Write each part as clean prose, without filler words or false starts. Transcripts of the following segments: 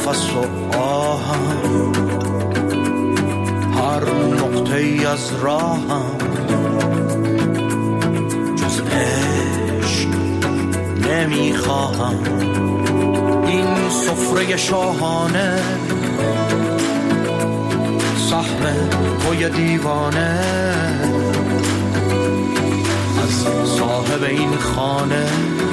نفس و آهم، هر نقطه‌ای از راهم، جز عشق نمیخواهم. این سفره شاهانه، سهم توی دیوانه، از صاحب این خانه،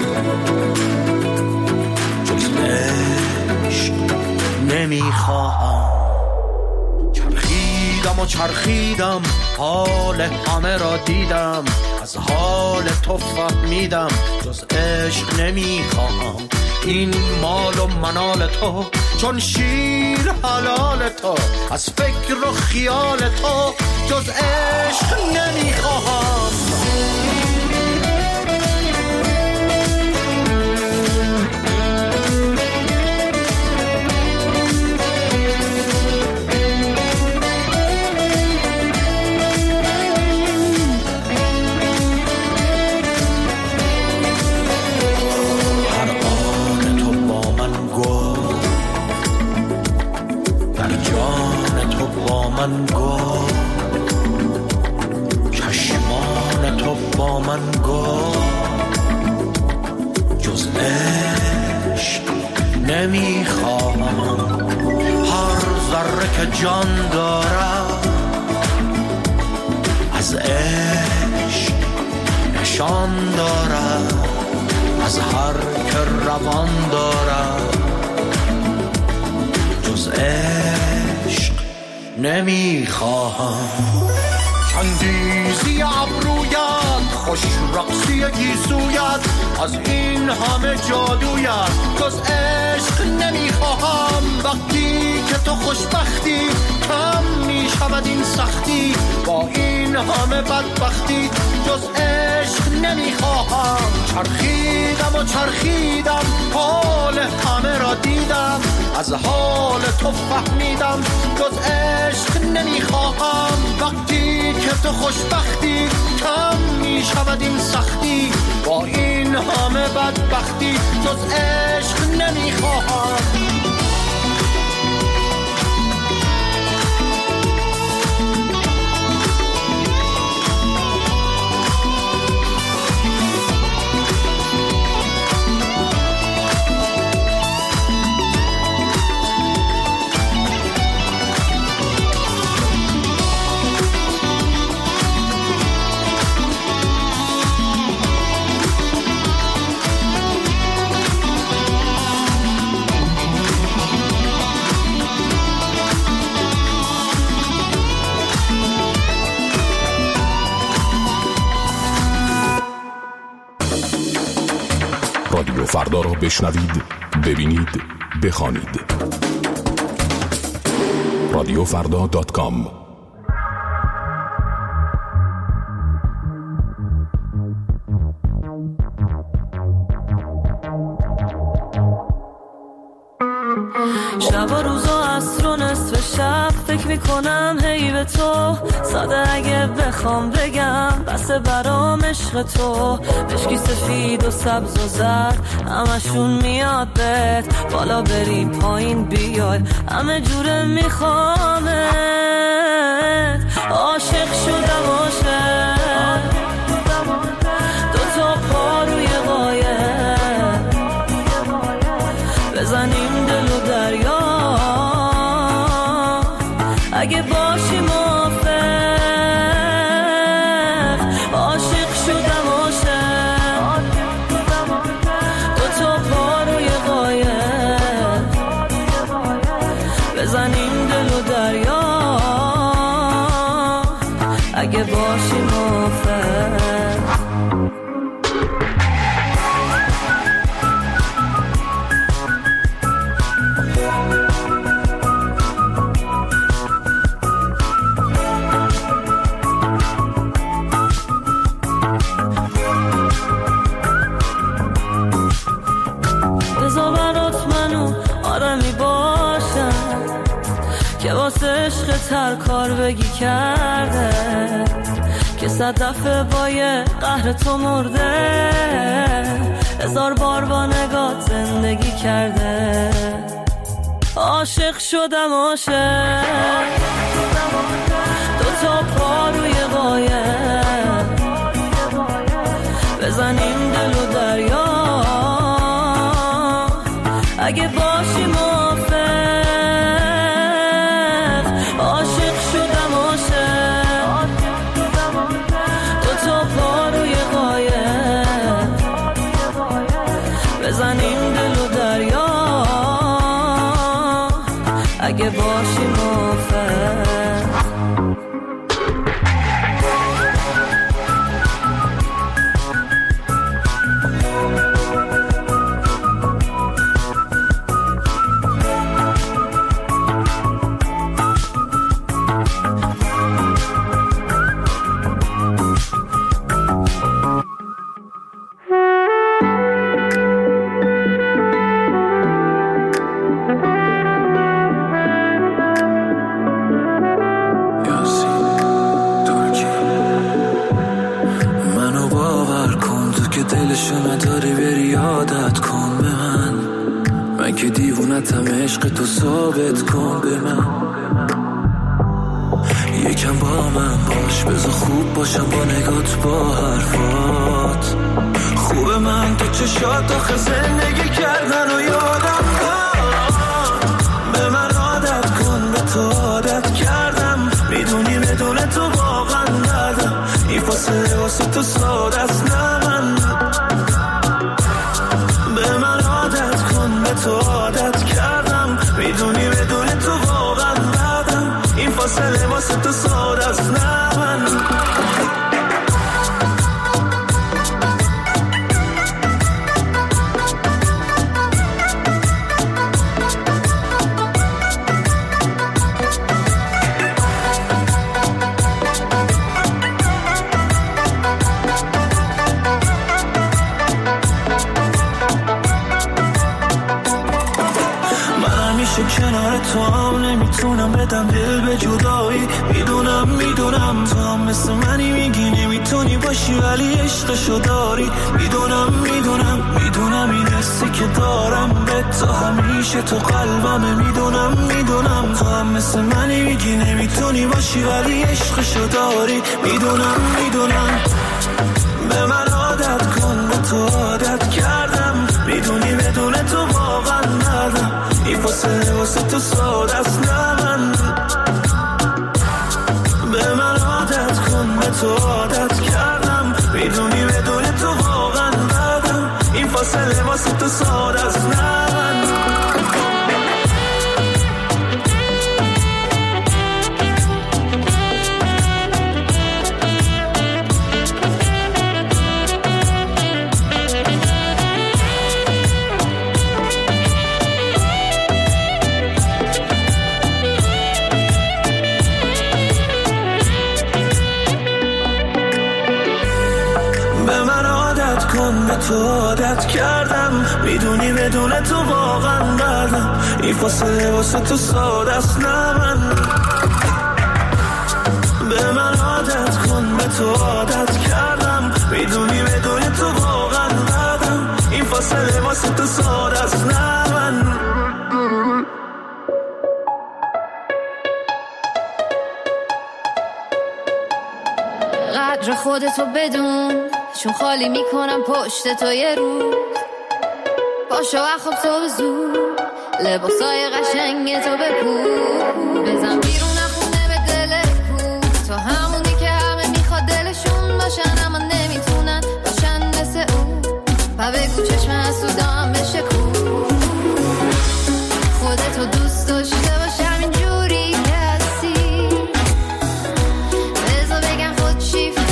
جز عشق نمیخواهم. چرخیدم و چرخیدم، حال همه را دیدم، از حال تو فهمیدم، جز عشق نمیخواهم. این مال و منال تو، چون شیر حلال تو، از فکر و خیال تو، جز عشق نمیخواهم. من گفت چشمان تو با من گفت، جز عشق نمیخواهم. هر ذره که جان دارد، از عشق نشان دارد، از هر که روان دارد، جز عشق نمیخواهم. چندیزی ابرویت، خوش رقصی گیسویت، از این همه جادویت، جز عشق نمیخواهم. وقتی که تو خوشبختی، کم میشود این سختی، با این همه بدبختی، جز عشق نمیخواهم. چرخیدم و چرخیدم، حال همه را دیدم، از حال تو فهمیدم، جز عشق نمیخواهم. وقتی که تو خوشبختی، کم میشود این سختی، با این همه بدبختی، جز عشق نمیخواهم. رادیو فردا را بشنوید، ببینید، بخوانید. radiofrda.com. شب و روز و عصر و نصف شب فکر میکنم هی به تو، ساده اگه بخوام بگم بس برام عشق تو. مشکی سفید و سبز و زرد همشون میاد بهت، بالا بری پایین بیای همه جوره میخوامت. عاشق شدم عاشق، دوتا پا روی قایق، بزنیم دل و دریا اگه باشی موافق. عاشق شدم عاشق، دوتا پا روی قایق، بزنیم دل و دریا اگه باشی موافق. که واسه عشق هر کار بگی کرده، که 100 دفعه با یه قهر تو مرده، 1000 بار با نگات زندگی کرده. عاشق شدم عاشق دوتا پا روی قایق بزنیم دل و دریا اگه باشی موافق عاشق شدم عاشق دوتا پا روی قایق بزنیم دل و دریا اگه باشی موافق که دیوونتم عشق تو ثابت کن به من یکم با من باش بذار خوب باشم با نگات با حرفات خوب من تو چشات آخه زندگی کردن و یادم به من عادت کن به تو عادت کردم میدونی بدون تو واقعا ندم این فاصله واسه تو ساده است نه من به من عادت کن به تو عادت کردم میدونی بدون تو واقعا ندم این فاصله واسه تو ساده است نه من کنار تو هم نمیتونم بدم دل به جدایی میدونم تو هم مثل منی میگی نمیتونی باشی ولی عشقشو داری میدونم این حسی که دارم به تو همیشه تو قلبمه میدونم تو هم مثل منی میگی نمیتونی باشی ولی عشقشو داری میدونم به من عادت کن به تو عادت کردم میدونی بدون تو واقعا ندم این فاصله واسه تو ساده است نه من به من عادت کن به تو عادت کردم میدونی بدون تو واقعا ندم این فاصله واسه تو ساده است نه من تو عادت کردم میدونی بدون تو واقعا ندم این فاصله واسه تو ساده است نه من به من عادت کن به تو عادت کردم میدونی بدون تو واقعا ندم این فاصله واسه تو ساده است نه من قدر خودتو بدون چون خالی میکنم پشت تو یه روز پاشو اخواب تو زود لباسای قشنگ تو بپوش بزن بیرون خونه به دل کو تو همونی که همه میخواد دلشون باشن اما نمیتونن باشن مثل اون پا بگو چشم حسودام بشه کو خودتو دوست داشته باش همینجوری که هستی بذار بگم خود شیفت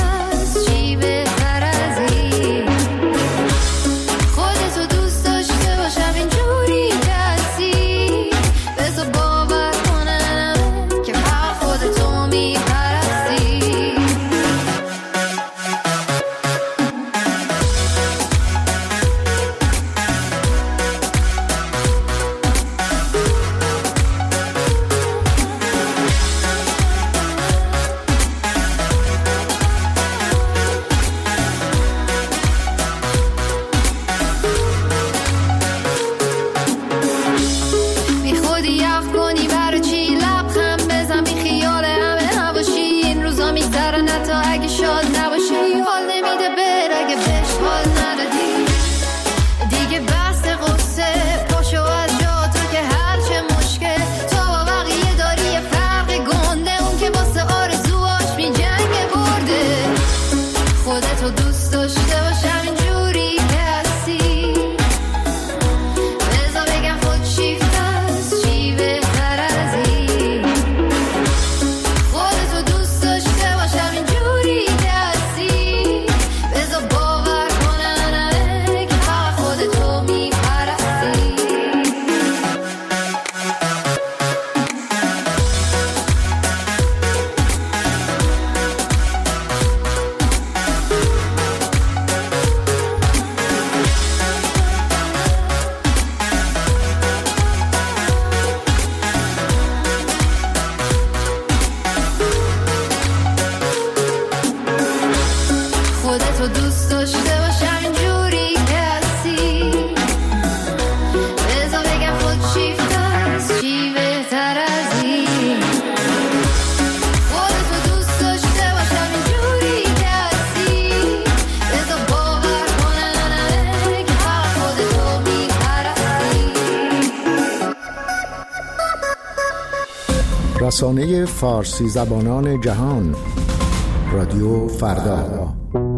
رسانه فارسی زبانان جهان، رادیو فردا.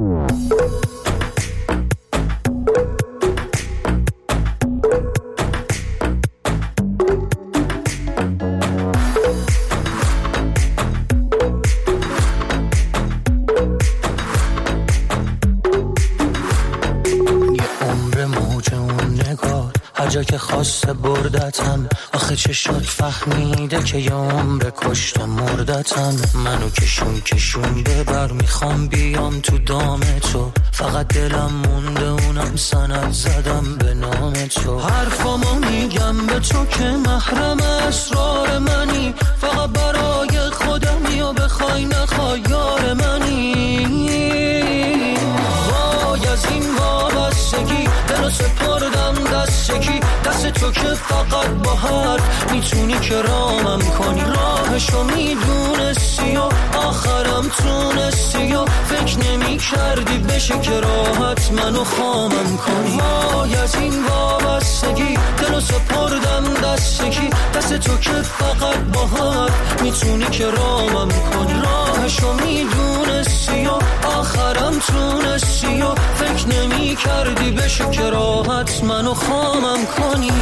جا که خواسته بردتم، آخه چه شد فهمیده که یه عمر کشته مردتم. منو کشون ببر، میخوام بیام تو دام تو، فقط دلم مونده اونم سند زدم به نام تو. حرفامو میگم به تو که محرم اسرار منی، فقط برای خودمی و بخوای نخوای یار منی. وای از این وابستگی دلو سپردم دست کی، دست تو که فقط با حرف میتونی که رامم کنی. راهشو میدونستی و آخرم تونستی و فکر نمی کردی بشه که راحت منو خامم کنی. وای از این وابستگی دلو سپردم دست کی، دست تو که فقط با حرف میتونی که رامم کنی. راهشو میدونستی و آخرم تونستی و فکر نمی کردی بشه که راحت منو خامم کنی.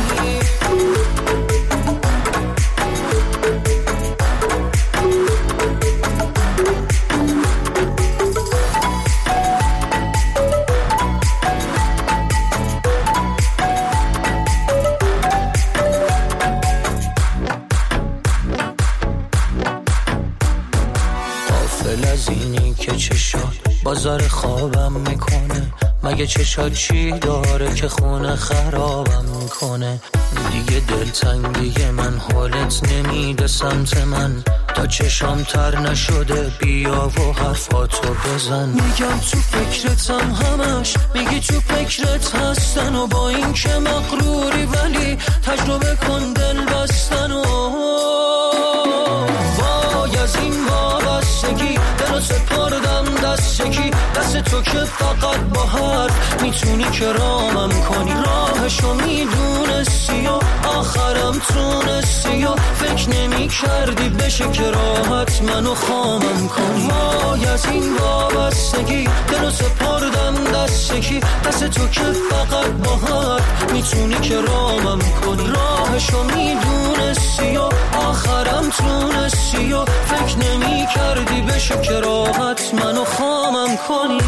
غافل از اینی که چه شد بازار خوابم میکنه، مگه چشات چی داره که خونه خرابم میکنه. دیگه دلتنگی من حالت نمیده سمت من، تا چشام تر نشده بیا و حرفاتو بزن. میگم تو فکرتم همش، میگی تو فکرت هستن و با این که مغروری ولی تجربه کن دل بستن. و وای از این وابستگی دلو سپردم دست کی، دست تو که فقط با حرف میتونی که رامم کنی. راهشو میدونستی و آخرم تونستی و فکر نمی کردی بشه که راحت منو خامم کنی. وای از این وابستگی دلو سپردم دست کی، دست تو که فقط با حرف میتونی که رامم کنی. راهشو میدونستی و آخرم تونستی و فکر نمی کردی بشه که راحت منو خامم کنی.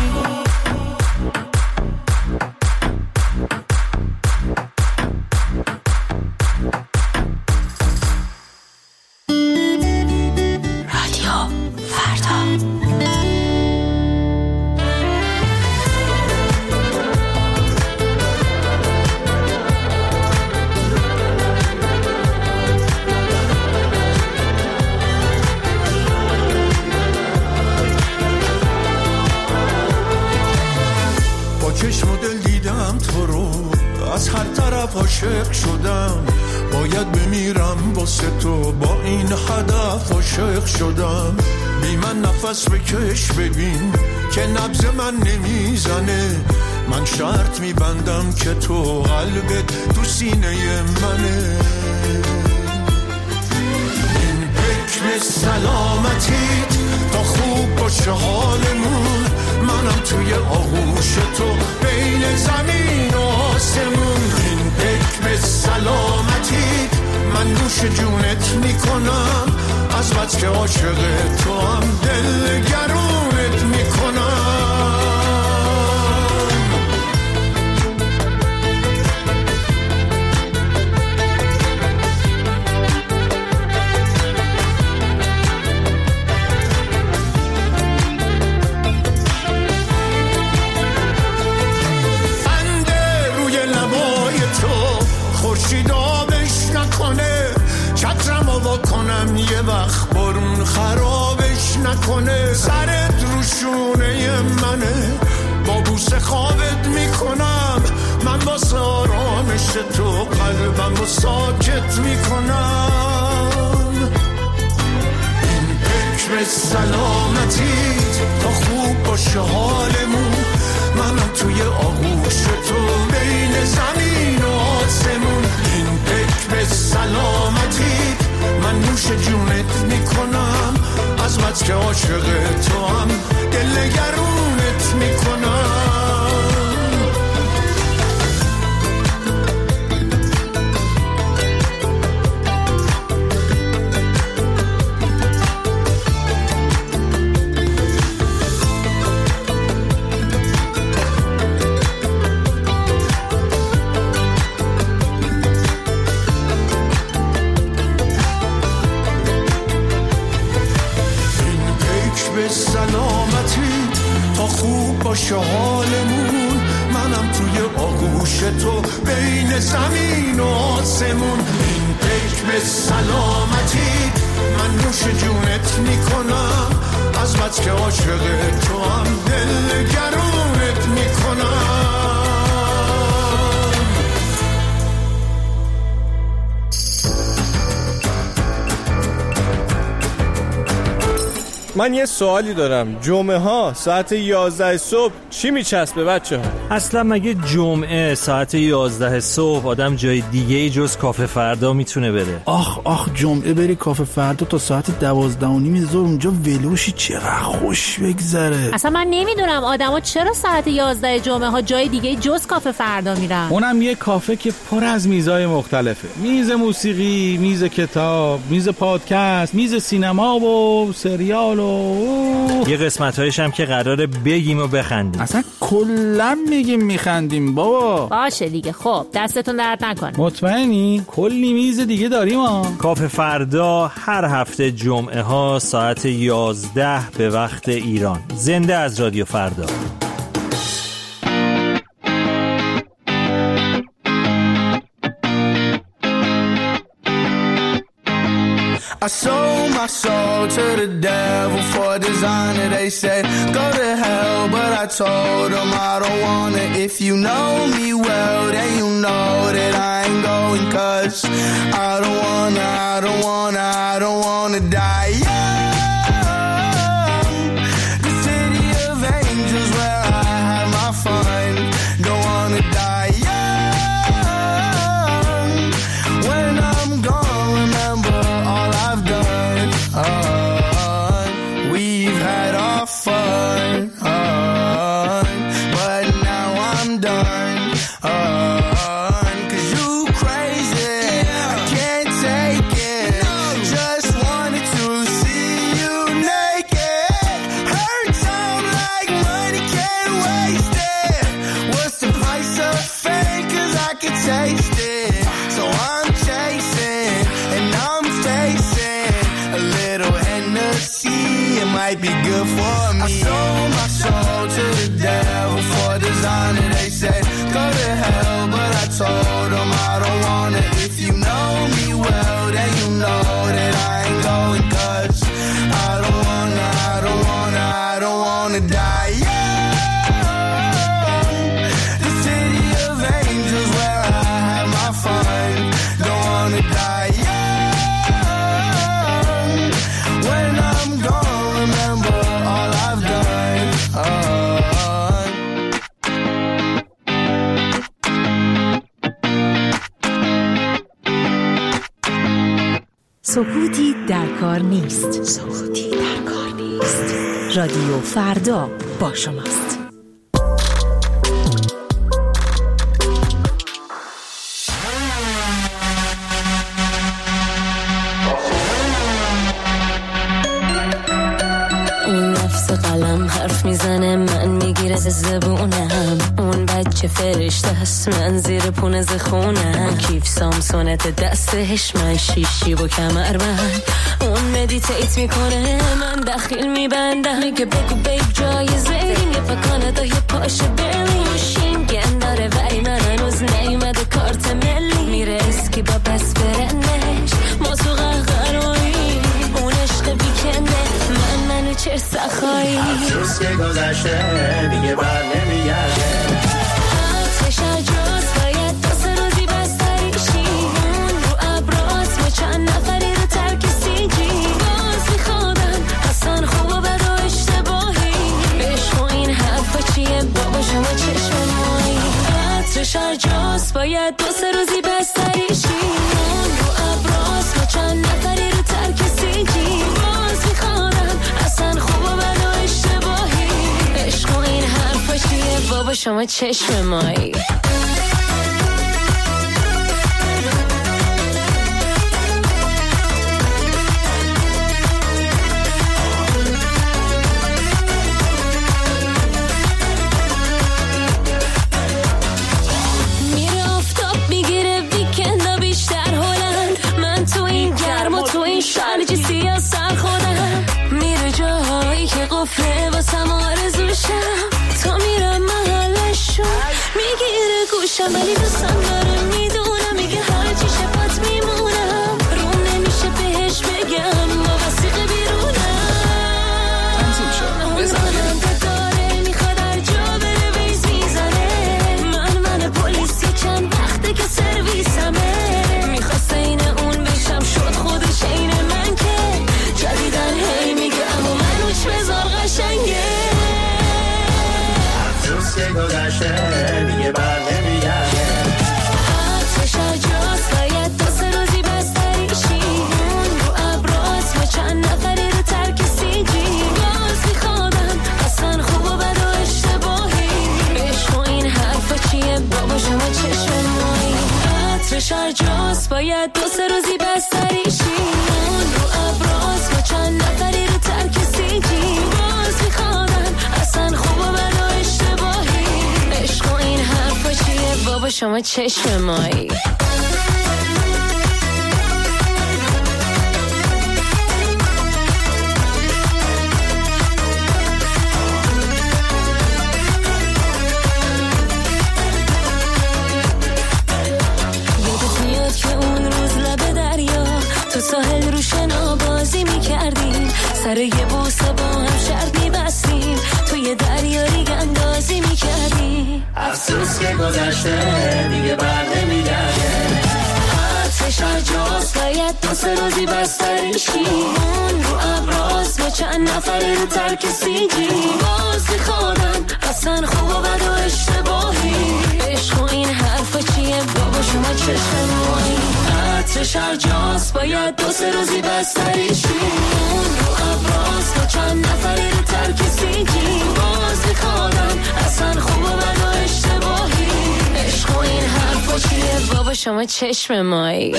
چشم و دل دیدم تو رو، از هر طرف عاشق شدم. باید بمیرم واسه تو، با این هدف عاشق شدم. بی من نفس بکش ببین که نبض من نمیزنه. من شرط میبندم که تو قلبت تو سینه منه. این حکم سلامتیت تا خوب باشه حالمون، منم توی آغوش تو بین زمین و آسمون. این حکم سلامتیت من نوش جونت میکنم، از بس که عاشق تو هم دل گرونت میکنم. کنم یه وقت برون خرابش نکنه. سرت رو شونه منه، با بوسه خوابت میکنم. من واسه آرامش تو قلبم رو ساکت میکنم. این حکم سلامتیت تا خوب باشه حالمون، منم توی آغوش تو بین زمین و آسمون. این حکم سلامتیت من نوش جونت عاشق تو هم دلگرونت میکنم. خوب باشه حالمون، منم توی آغوش تو بین زمین و آسمون. این پیک به سلامتی من نوش جونت میکنم، از بس که عاشق تو هم دلگرونت میکنم. من یه سوالی دارم، جمعه ها ساعت 11 صبح چی میچسبه بچه ها؟ اصلا مگه جمعه ساعت 11 صبح آدم جای دیگه ای جز کافه فردا میتونه بره؟ آخ جمعه بری کافه فردا تا ساعت 12:30 ظهر اونجا ولوشی، چقدر خوش بگذره. اصلا من نمیدونم آدما چرا ساعت 11 جمعه ها جای دیگه جز کافه فردا میرن. اونم یه کافه که پر از میزای مختلفه، میز موسیقی، میز کتاب، میز پادکست، میز سینما و سریال و یه قسمت‌هایش هم که قراره بگیم و بخندیم. اصلا کلا میگیم میخندیم بابا. باشه دیگه، خب دستتون درد نکنه. مطمئنی؟ کلی میز دیگه داریم ها. کافه فردا هر هفته جمعه ها ساعت 11 به وقت ایران. زنده از رادیو فردا. I sold my soul to the devil for a designer. They said go to hell, but I told them I don't wanna. If you know me well, then you know that I ain't going, 'cause I don't wanna die young. The city of angels where I had my fun. Don't wanna die young. When I'm gone, remember all I've done. We've had our fun, but now I'm done. 'Cause you crazy, I can't take it. Just wanted to see you naked. Hurt time like money, can't waste it. What's the price of fame? 'Cause I can taste it. So I'm chasing and I'm facing a little Hennessy. It might be good for me. I sold my soul to the devil for designer. They said go to hell, but I told them I don't wanna. If you know me well, then you know that I ain't going, 'cause I don't wanna die young. The city of angels where I had my fun. Don't wanna die young. When I'm gone, remember all I've done. سکوتی در کار نیست. رادیو فردا با شماست. اون نفس قلم حرف میزنه، من میگیره زبونم. اون بچه فرشته هست، من زیر پونه خونم. کیف سامسونت دستش، من شیشی و کمربند. اون مدیتیت میکنه، من دخیل میبندم. میگه بگو بیب جایزه این یه پا یه پاشه بریم. شینگن داره ولی من هنوز نیومده کارت ملی. میره اسکی با پس برنش، ما تو قهقرایی. اون عشق بیکنده، منو چه سخایی. روز که گذشته دیگه بر نمیگرده. آتش اجاز باید دست روزی بستریشی. اون رو ابراز ما چند نفری رو ترک سیجی. باز میخوادم اصلا خوب و بد و اشتباهی. بشو این حرفا چیه بابا شما چشم مایی. آتش اجاز باید دست روزی بستریشی. اون رو ابراز ما چند نفری رو ترک سیجی. باز میخوادم اصلا بابا شما چشم مایی. میره آفتاب میگیره ویکندا بیشتر هلند، من تو این گرم و تو این شرجی سیاه سر خودم. میره جاهایی که قفله واسم آرزوشم، تا میرم محلشو میگیره گوشم، ولی دوستم داره میدونم میگه هرچی شفت میمونم، روم نمیشه بهش بگم با وسیقه بیرونم. راننده داره میخواد هر جا بره ویز میزنه، من پلیسی چند وقته که سرویسمه، میخواست این اون بشم شد خودش این من که جدیدن هی میگه اما من روش بذار قشنگه. افسوس که گذشته دیگه بر نمیگرده، عطرش جاست باید دو سه روزی بستریشی، اون رو ابراز و چند نفری رو ترک سیجی، باز میخوادم اصلا خوب و بد و اشتباهی، عشق و این حرفا چیه بابا شما چشم مایی. عطرش جاست باید دو سه روزی بستریشی، اون رو ابراز و چند نفری رو ترک سیجی، باز میخوادم اصلا خوب و بد و اشتباهی، عشق و این حرفا چیه بابا شما چشم مایی. یادت میاد که اون روز لب دریا تو ساحل رو شنا بازی میکردیم، سر یه بوسه با هم شرط میبستیم، توی دریا ریگ اندازی میکردیم. افسوس که گذشته دیگه بر نمیگرده، عطرش جاست باید دو سه روزی بستریشی، اون رو ابراز و چند نفری رو ترک سیجی، باز میخوادم اصلا خوب و بد و اشتباهی، عشق و این حرفا چیه بابا شما چشم مایی. عطرش جاست باید دو سه روزی بستریشی، اون رو ابراز و چند نفری رو ترک سیجی، باز میخوادم اصلا خوب و بد و اشتباهی، عشق و این حرفا چیه بابا شما چشم مایی.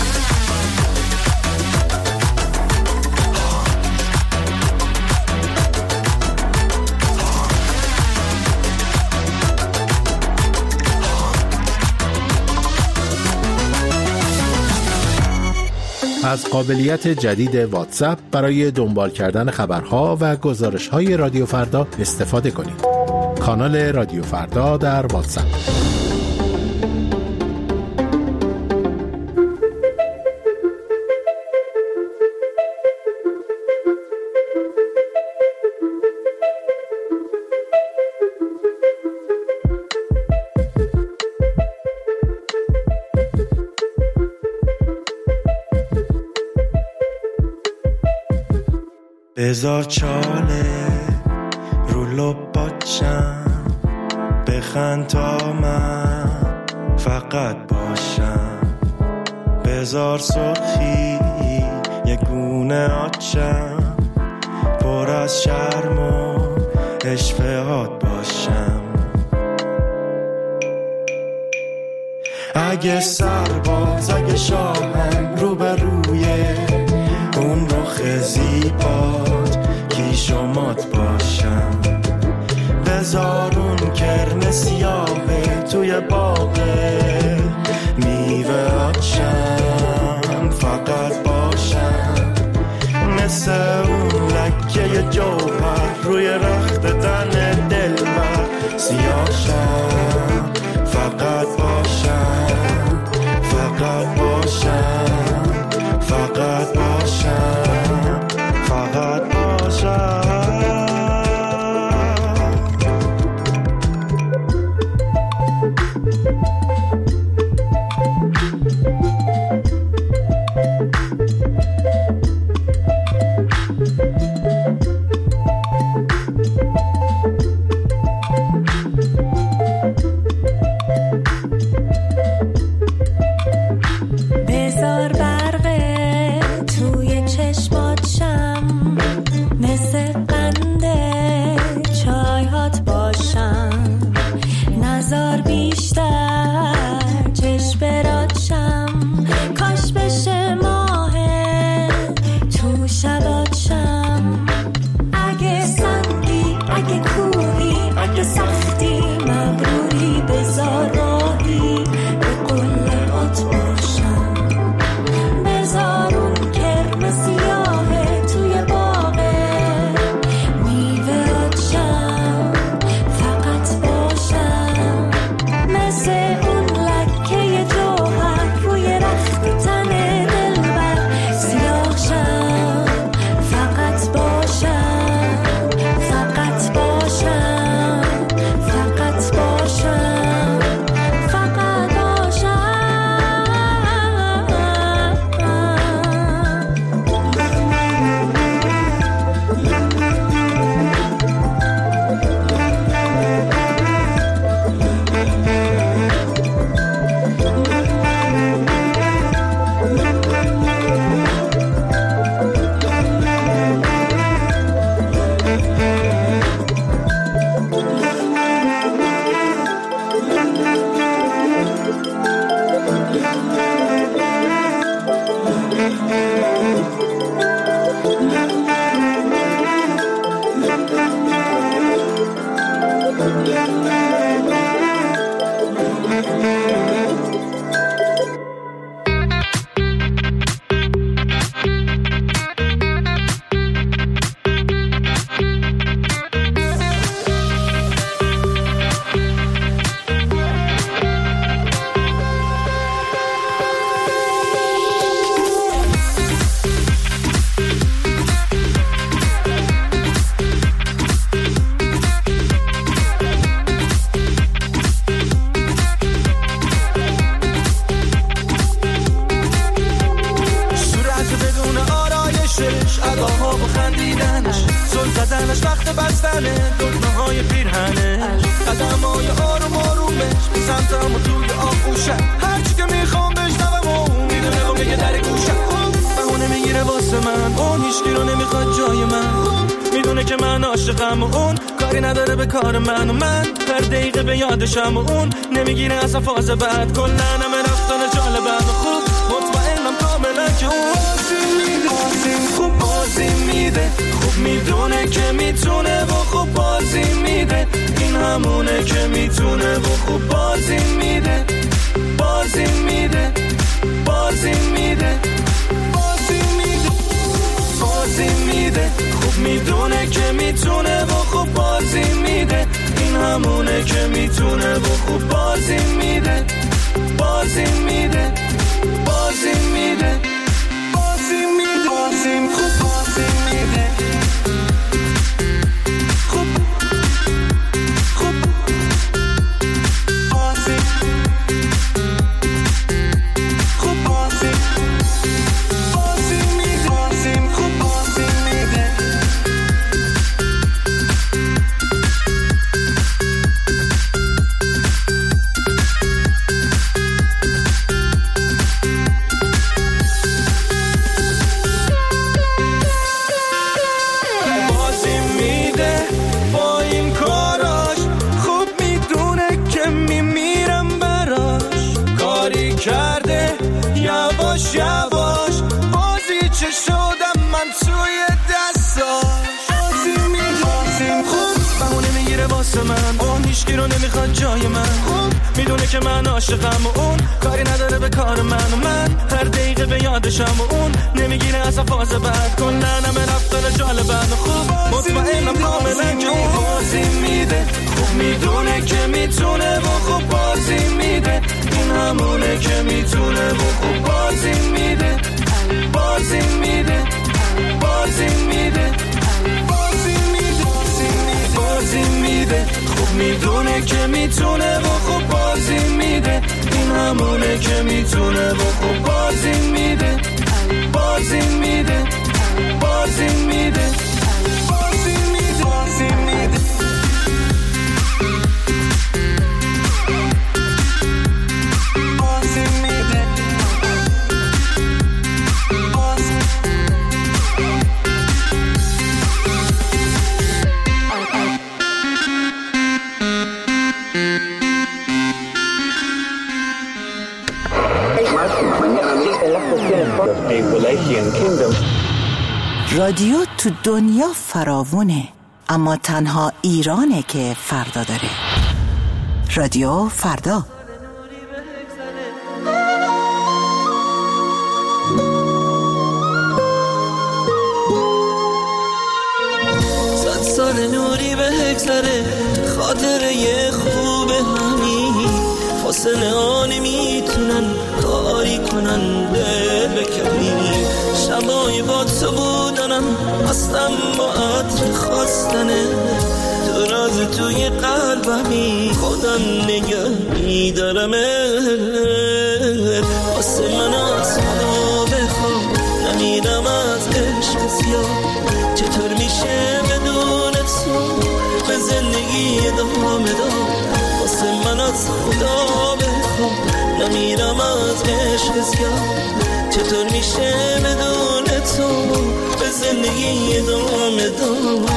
از قابلیت جدید واتساپ برای دنبال کردن خبرها و گزارش‌های رادیو فردا استفاده کنید. کانال رادیو فردا در واتساپ. بذار چاله رو لباچم، بخند تا من فقط باشم، بذار سرخی یه گونه آچم، پر از شرم و اشفهات باشم. اگه سرباز اگه شاهم رو به روی اون رخ زیبات کیش و مات باشم، بذار اون کرم سیاهه توی باغه میوه آچم فقط باشم، مثل اون لکه جوهر روی رخت تن دلبر سیاهشم، فقط باشم فقط باشم فقط باشم فقط باشم. بذار زدنش وقت بستنه دکمه‌های پیرهنش قدم‌های آروم آرومش به سمتم و توی آغوشه هرچی که میخوام بشنوم و میدونه و میگه در گوشه بهونه میگیره واسه من اون هیچکی رو نمیخواد جای من میدونه که من عاشقم و اون کاری نداره به کار من و من هر دقیقه به یادشم و اون نمیگیره اصلا فاز بعد کلن همه رفتن جالبم و خوب مطمئنم کاملا که اون خوب بازی میده خوب میدونه که میتونه و خوب بازی میده این همونه که میتونه و خوب بازی میده بازی میده بازی میده بازی میده بازی میده خوب میدونه که میتونه و خوب بازی میده این همونه که میتونه و خوب بازی میده بازی میده بازی میده بازی میده بازی خوب بازی میده خوب خوب بازی خوب بازی بازی میده بازی خوب بازی میده یواش بازی چه شدم من توی دستاش بازی میدازیم خوب بهونه میگیره واسه من اون هیچکی رو نمیخواد جای من خوب میدونه که من عاشقم و اون کاری نداره به کار من و من هر دقیقه به یادشم و اون نمیگیره اصلا فاز بعد کلن همه رفتن جالبم و خوب مطمئنم کاملا که اون بازی میده خوب میدونه که میتونه و خوب بازی میده این همونه که میتونه و خوب بازی میده بازی میده بازی میده بازی میده بازی میده خوب میدونه که میتونه و خوب بازی میده این همونه که میتونه و خوب بازی میده بازی میده بازی میده بازی میده بازی میده رادیو تو دنیا فراوونه اما تنها ایرانه که فردا داره. رادیو فردا. صد سال نوری به هگذره خاطره خوب همین فاصله ها نمیتونن کاری کنن دل بکنی شبای با تو بودنم هستم با عطر خواستنه تو راز توی قلبمی خودم نگه میدارم واسه من از خدا بخوام نمیرم از عشق زیاد چطور میشه بدون تو به زندگی ادامه داد واسه من از خدا بخوام نمیرم از عشق زیاد چطور میشه بدون تو به زندگی ادامه داد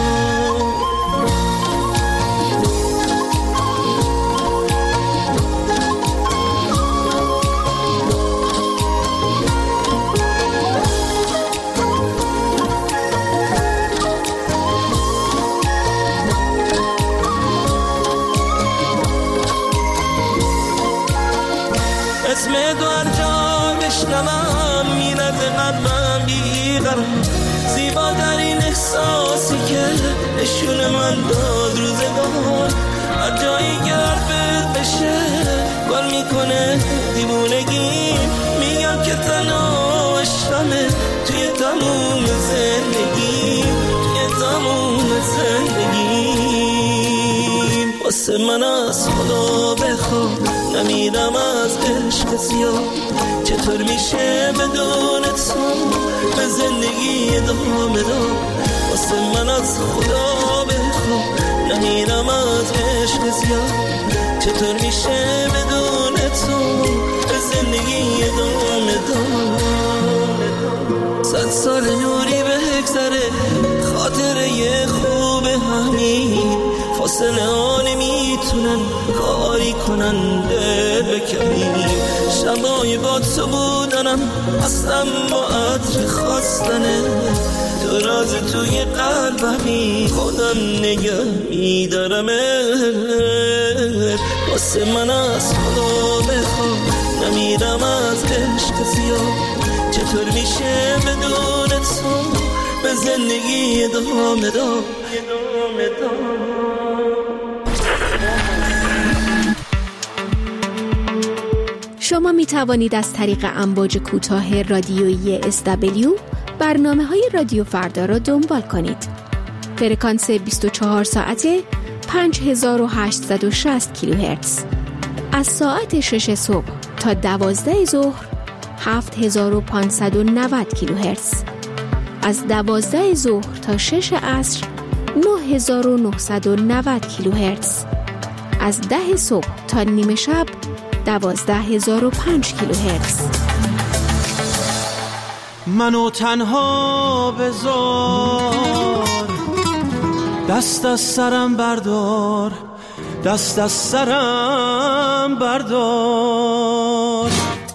اسم تو هر جا بشنوم میرد قلبم بیقرار زیباترین احساسی که نشون من داد روزگار هر جایی گرد بشه گل میکنه دیوونگی میگم که تنها عشقمه توی تموم زندگی توی تموم زندگی واسه من از خدا بخوام نمیرم از عشق زیاد. چطور میشه بدون تو به زندگی ادامه داد؟ واسه من از خدا بخواه نمیرم از عشق زیاد. چطور میشه بدون تو به زندگی ادامه داد؟ 100 سال نوری بگذره خاطره خوب همین فاصله ها نمیتونن کاری کنن دل بکنیم. شبای با تو بودنم اصلا با عطر خواستنه. تو راز توی قلبمی خودم نگه میدارم. واسه من از خدا بخواه نمیرم از عشق زیاد. چطور میشه بدون تو به زندگی ادامه داد؟ شما می توانید از طریق امواج کوتاه رادیویی SW برنامه‌های رادیو فردا را دنبال کنید. فرکانس 24 ساعته 5860 کیلوهرتز. از ساعت 6 صبح تا 12 ظهر 7590 کیلوهرتز. از 12 ظهر تا 6 عصر 9990 کیلوهرتز. از 10 صبح تا نیمه شب 12005 کیلوهرتز. منو تنها بذار، دست از سرم بردار، دست از سرم بردار.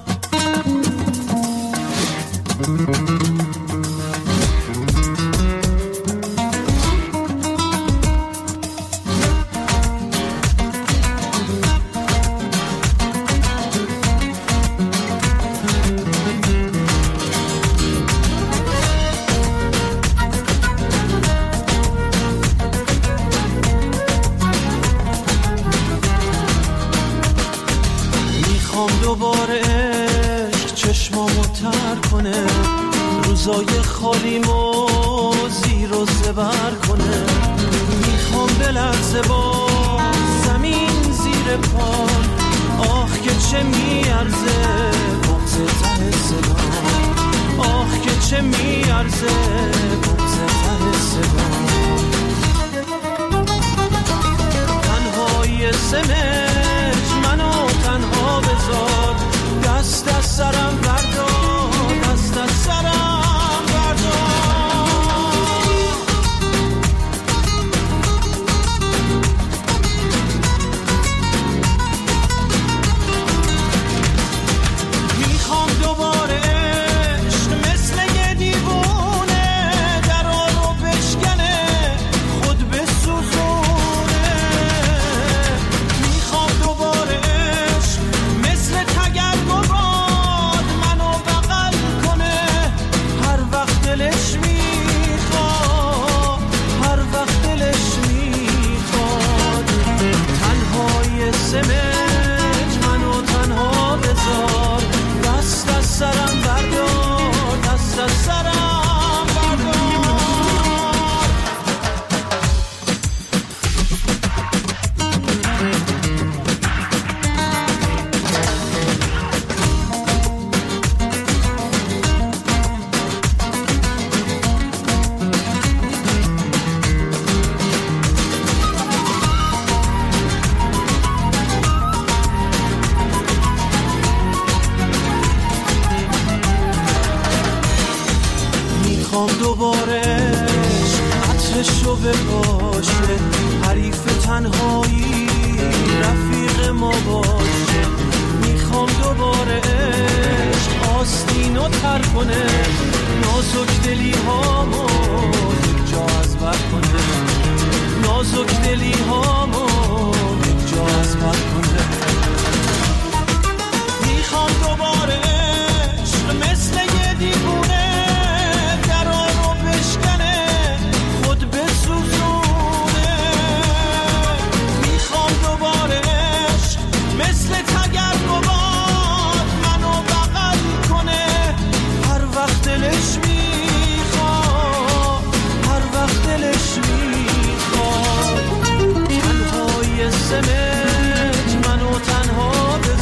دوباره عشق چشمامو تر کنه، روزای خالیمو زیر و زبر کنه. میخوام بلرزه با زمین زیر پام، آخ که چه میارزه بغض ته صدام، آخ که چه میارزه بغض ته صدام. تنهای سمج منو تنها بذار، دست از سرم بردار، دست از سرم بردار. میخوام دوباره عشق مثل یه دیوونه درا رو بشکنه، خود بسوزونه. میخوام دوباره عشق مثل تگرگ و باد منو بغل کنه، هر وقت دلش میخواد، هر وقت دلش میخواد. تنهای سمج منو تنها بذار، دست از سرم بردار، دست از سرم بردار. میخوام دوباره عطرشو بپاشه، حریف تنهایی رفیق ما باشه. میخوام دوباره عشق آستینو تر کنه، نازک دلی هامو یک جا از بر کنه، نازک دلی هامو یک جا از بر کنه. میخوام دوباره عشق مثل یه دیوونه درا رو بشکنه، خود بسوزونه. میخوام دوباره عشق مثل تگرگ و باد منو بغل کنه، هر وقت دلش میخواد، هر وقت دلش میخواد. تنهای سمج منو تنها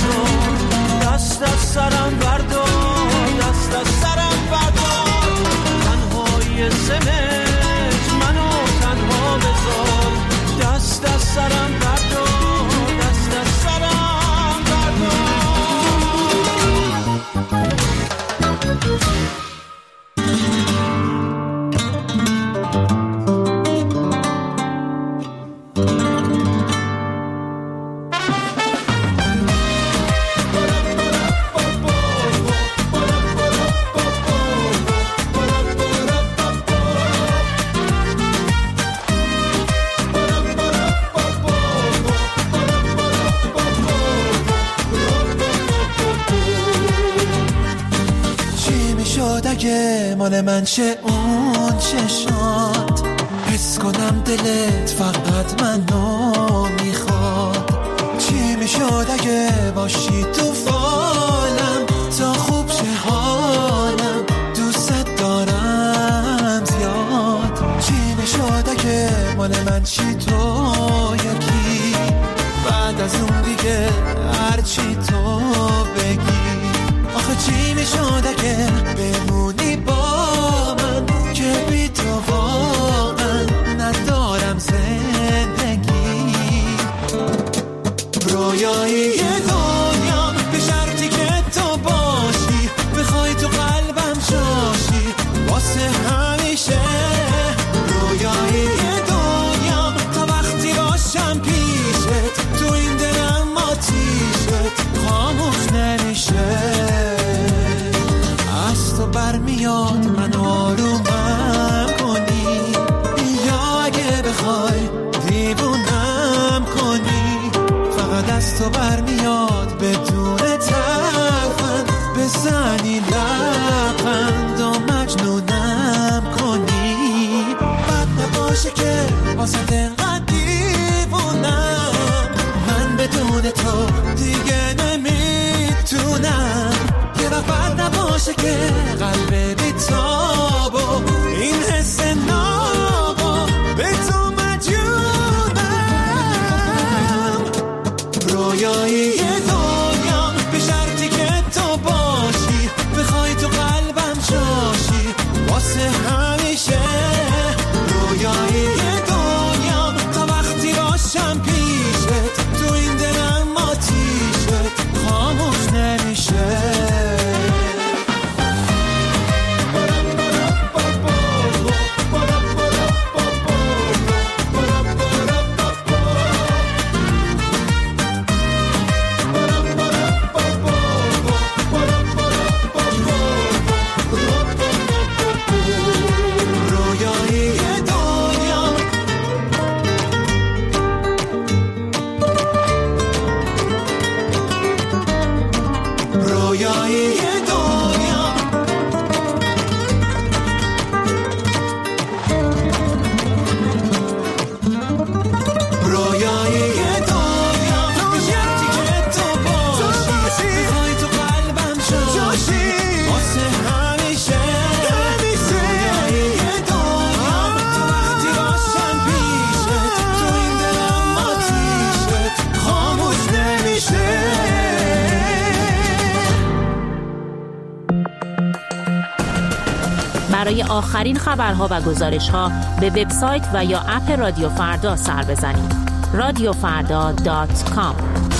میشد اگه مال من شه اون چشات، حس کنم دلت فقط منو میخواد. چی میشد اگه باشی تو فالم تا خوب شه حالم، دوست دارم زیاد. چی میشد اگه مال من چی تو یکی، بعد از اون دیگه هرچی تو بگی. آخه چی میشد اگه بمونی با من که بی تو واقعا ندارم زندگی. رویایی دنیا به شرطی که تو باشی، بخوای تو قلبم جاشی واسه همیشه. رویایی دنیا تا وقتی باشم پیشت، تو این دلم آتیشت خاموش نمیشه. از تو برمیاد منو آرومم کنی، یا اگه بخوای دیوونم کنی. فقط از تو برمیاد بدون تلفن بزنی لبخند و مجنونم کنی. بد نباشه که واسه دنقدر دیوونم، من بدون تو دیگه نمیتونم. یه وقت بد نباشه که قلب بیتاب و این حس نابو به تو مجنونم. رویایی دنیا به شرطی که تو باشی، بخوای تو قلبم جاشی واسه همیشه. رویایی دنیا تا وقتی باشم پیشت، تو این دلم آتیشت خاموش نمیشه. برای آخرین خبرها و گزارش‌ها به وبسایت و یا اپ رادیو فردا سر بزنید. radiofarda.com.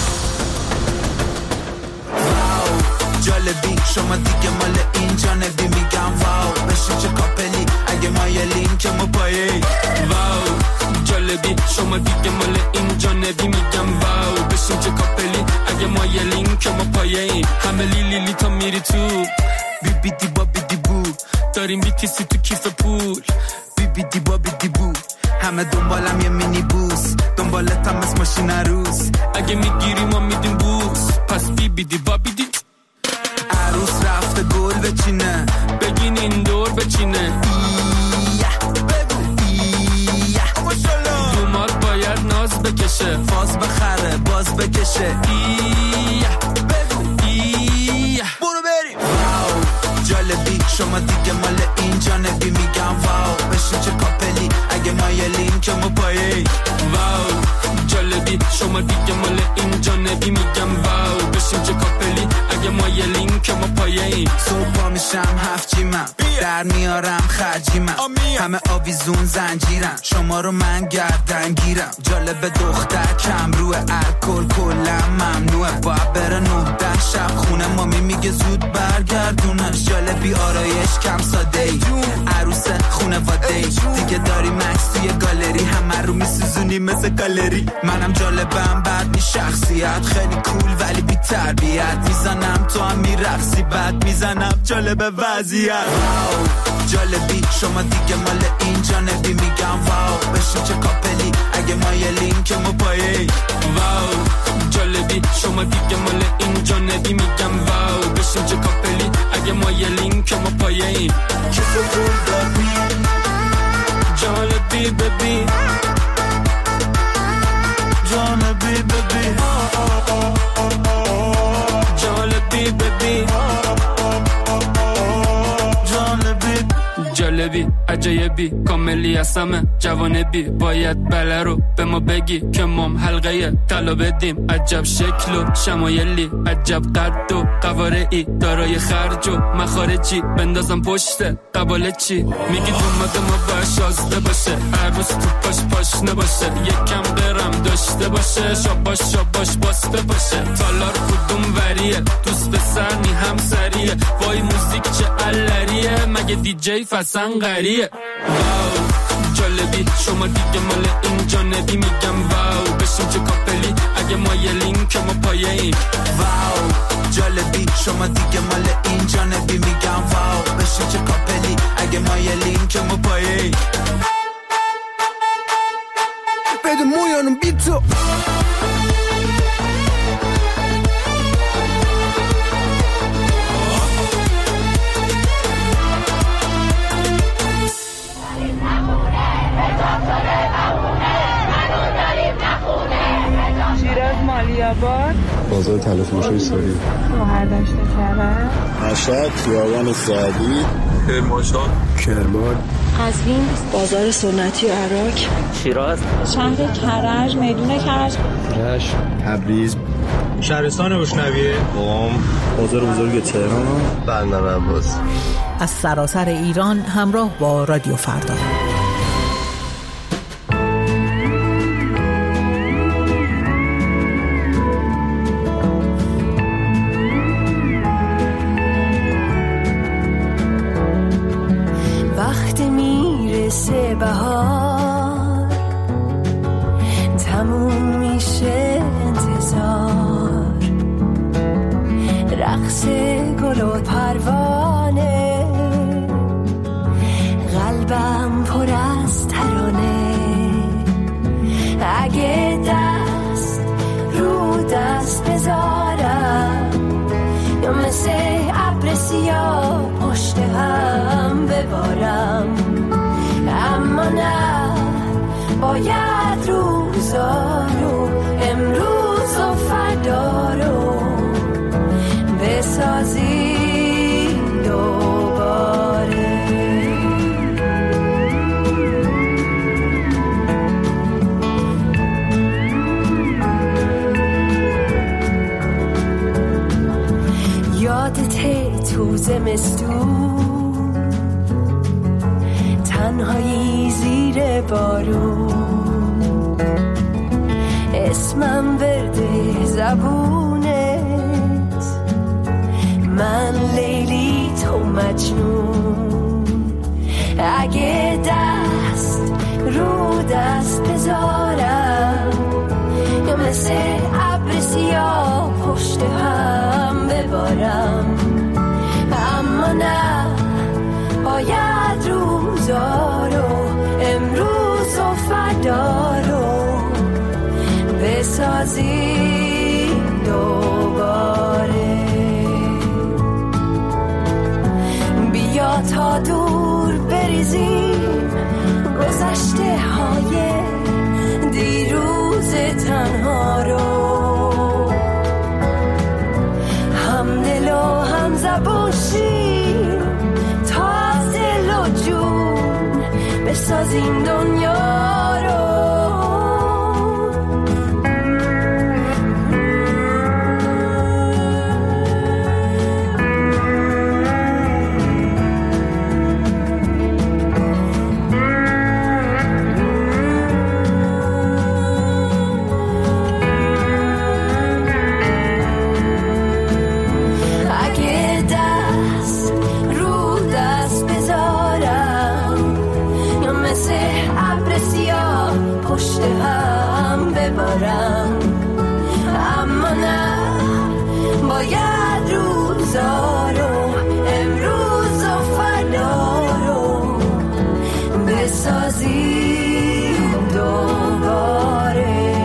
جالبی شما دیگه مال این جانبی، میگم واو بشین چه کاپلی اگه مایلین که ما پایه. واو جالبی شما دیگه مال این جانبی، میگم واو بشین چه کاپلی اگه مایلین که ما پایه. همه لیلی تا میری تو بی بی دی با بی دی بو، داریم بیتیسی تو کیف پول. بی بی دی با بی دی بو، همه دنبالم یه مینی بوس، دنبالتم از ماشین عروس. اگه میگیری ما میدیم بوس، پس بی بی دی با بی دی. عروس رفته گل بچینه، بگین این دور بچینه. دومات باید ناز بکشه، فاز بخره باز بکشه. برو بریم. جالبی شما دیگه مال این جانبی، میگم واو بشین چه کاپلی اگه مایلین که ما پایه. واو جالبی شما دیگه مال این جانبی، میگم واو بشین چه کاپلی اگه مایلین که ما پایه. صبح پا میشم هفت جیمم، در میارم خرجیمم، همه آویزون زنجیرم، شما رو من گردن گیرم. جالب دختر کم روه، الکل کلم ممنوعه، باید بره 9 شب خونه، مامی میگه زود برگردونش. جالبی آرایش کم ساده ای، عروس خونواده ای، دیگه داری مکس توی گالری، همه رو میسوزونی مثل گالری. منم جالبم بعد بی شخصیت، خیلی کول ولی بی تربیت، میزنم تو هم میرقصی بعد میزنم جالب وضعیت. جالبی شما دیگه مال این جانبی، میگم واو بشین چه کاپلی اگه مایلین که ما پایه. واو جالبی شما دیگه مال این جانبی، میگم واو بشین چه کاپلی اگه مایلین که ما پای این که تو پول دادی جالبی ببین جالبی ببین جالبی ببین جالبی عجایبی کاملی هستمه جوانبی باید بله رو به ما بگی که مام حلقه طلا بدیم عجب شکل و شمایلی عجب قد و قوارعی دارای خرج و مخارجی بندازم پشت قباله چی میگی دومت ما باید شازده باشه عروس تو پاش نباشه یکم برم داشته باشه شاباش باسته باشه تالار کدوم وریه دوست پسر نی هم سریه وای موزیک چه علریه مگه دیجی فسن قریه واو جالبی شما دیگه مال این جانبی میگم واو بشیم چه کاپلی اگه ما یه لینک ما پای این واو جالبی شما دیگه مال این جانبی میگم واو بشیم چه کاپلی اگه ما یه لینک ما پای این بده مویانم بی تو شیراز مالیاباد بازار تلفروشی سوری شهرداشت کرد مشهد خیابان سعدی کرمانشاه کرمان قزوین بازار سنتی عراق شیراز شهر کرج میدون کرج رشت تبریز شهرستان روشنویه قم بازار بزرگ تهران بندر عباس از سراسر ایران همراه با رادیو فردا. وقتی میرسه بهار تموم میشه انتظار رقص گل و پروانه قلبم پر از ترانه اگه دست رو دست بذارم یا مثل ابر سیاه پشت هم ببارم اما نه باید روزا رو امروز و فردا رو بسازی دوباره یادته تو زمستون تنهایی زیر بارون اسمم ورده زبونت من لیلی تو مجنون اگه دست رو دست بذارم یا مثل ابر سیاه پشت هم ببارم اما نه باید روزا رو امروز و فردا رو بسازی دوباره بیا تا دور بریزیم گذشته های دیروز تنها رو هم دل و هم زبون شیم تا از دل و جون بسازیم دنیا رو پشت هم ببارم اما نه باید روزا رو امروز و فردا رو بسازیم دوباره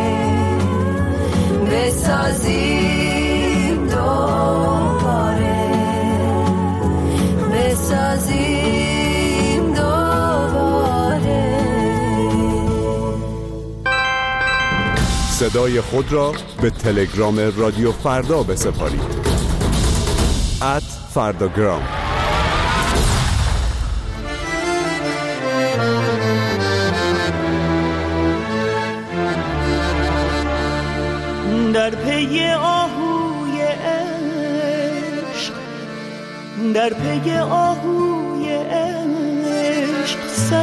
بسازیم دوباره بسازیم رسیم دوباره. صدای خود را به تلگرام رادیو فردا بسپارید. @فرداگرام. در پی آهوی عشق، در پی آهوی عشق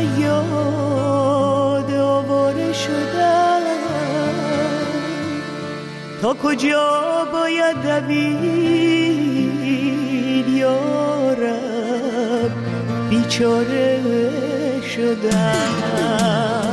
صیاد آواره شدم. تا کجا باید دوید یارب، بیچاره شدم.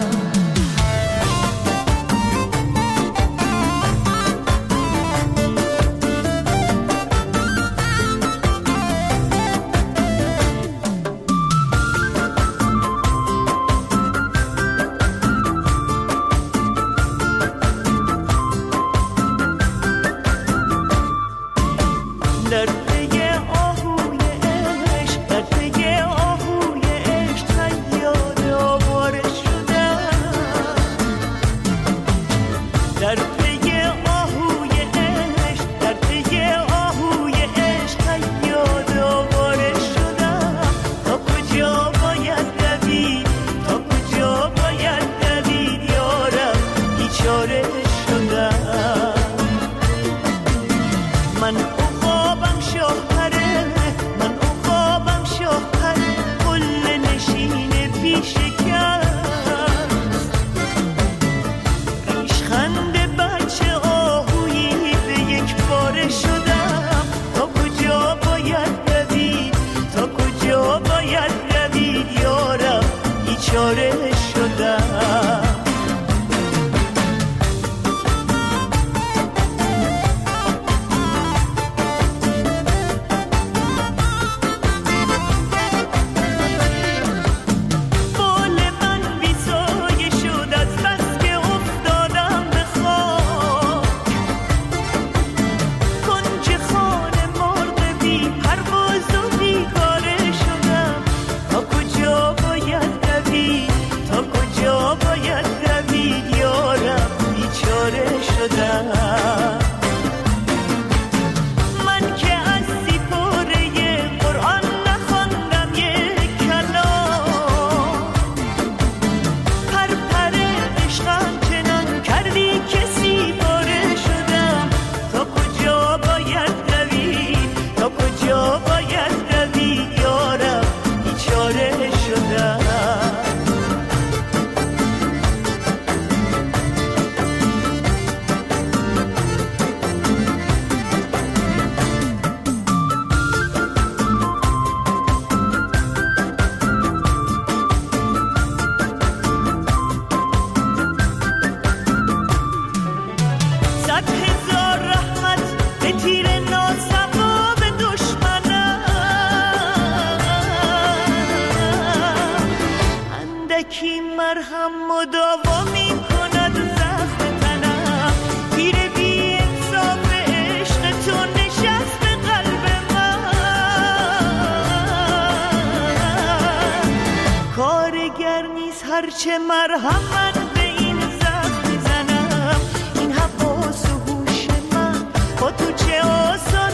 هرچه مرهم من به این زخم میزنم، این حواس و هوش من با تو چه آسان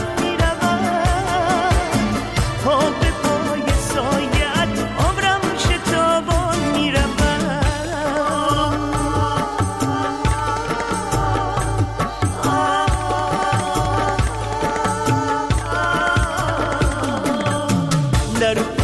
میروم. پا به پای سایت عمرم شتابان میروم. در